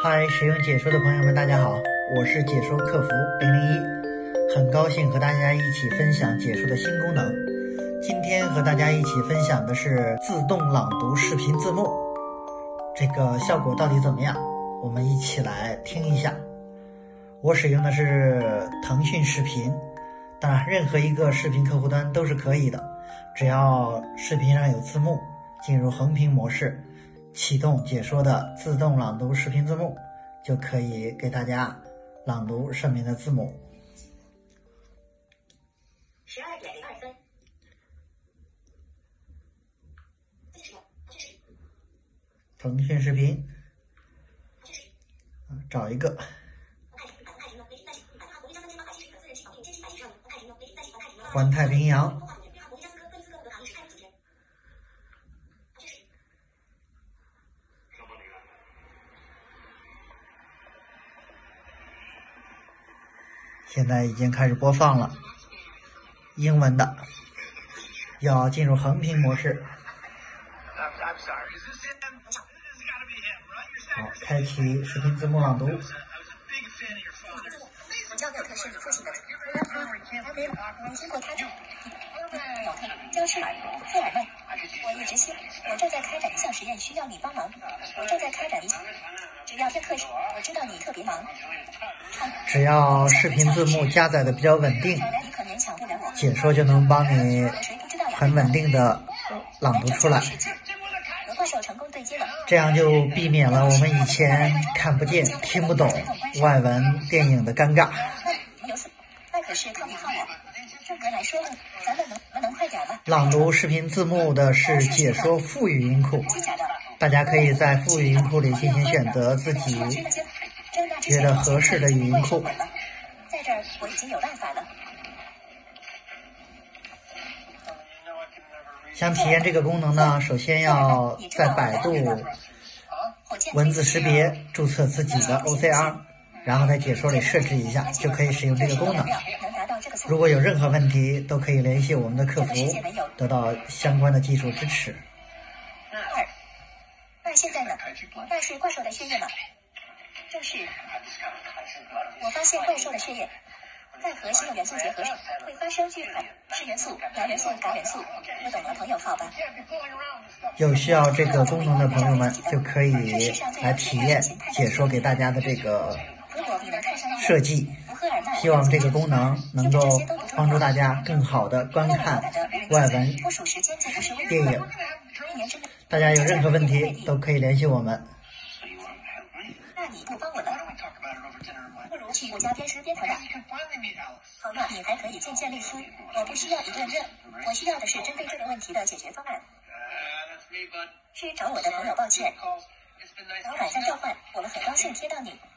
嗨，使用解说的朋友们，大家好，我是解说客服001，很高兴和大家一起分享解说的新功能。今天和大家一起分享的是自动朗读视频字幕，这个效果到底怎么样？我们一起来听一下。我使用的是腾讯视频，当然任何一个视频客户端都是可以的，只要视频上有字幕，进入横屏模式，启动解说的自动朗读视频字幕，就可以给大家朗读上面的字母。 12点02分。 腾讯视频，找一个。环太平洋。现在已经开始播放了，英文的，要进入横屏模式。好，开启视频字幕朗读。 我叫沃特，是你父亲的。你听过他的？老特，焦氏尔，费尔曼。我一直希望，我正在开展一项实验，需要你帮忙。只要片刻时，我知道你特别忙。 只要视频字幕加载的比较稳定，解说就能帮你很稳定的朗读出来。这样就避免了我们以前看不见、听不懂外文电影的尴尬。朗读视频字幕的是解说副语音库，大家可以在副语音库里进行选择自己觉得合适的语音库。 在这儿我已经有办法了。 想体验这个功能呢，首先要在百度文字识别注册自己的 OCR， 然后在解说里设置一下，就可以使用这个功能。如果有任何问题，都可以联系我们的客服，得到相关的技术支持。 那现在呢？那是怪兽的血液吗？正是。我发现怪兽的血液在和新的元素结合时会发生聚合，是元素、镁元素、镁元素。我懂了，朋友，好吧。 有需要这个功能的朋友们，就可以来体验解说给大家的这个设计。希望这个功能能够帮助大家更好的观看外文电影。大家有任何问题都可以联系我们。 那你不帮我了？不如去我家边吃边谈吧。好嘛，你还可以见见丽丝。我不需要一顿热，我需要的是针对这个问题的解决方案。是找我的朋友，抱歉。老板在召唤，我们很高兴贴到你。